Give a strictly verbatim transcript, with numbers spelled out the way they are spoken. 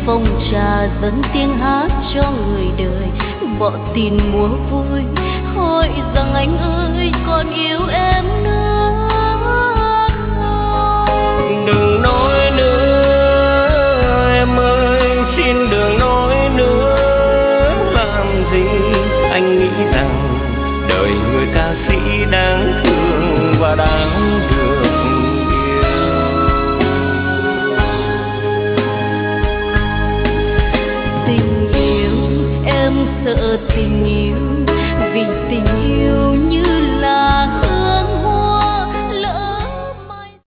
phòng trà dâng tiếng hát cho người đời, bỏ tin mua vui hỏi rằng anh ơi còn yêu em nữa không? Đừng nói nữa em ơi, xin đừng nói nữa. Làm gì anh nghĩ rằng đời người ca sĩ đáng thương và đáng được yêu. Tình yêu em sợ tình yêu, vì tình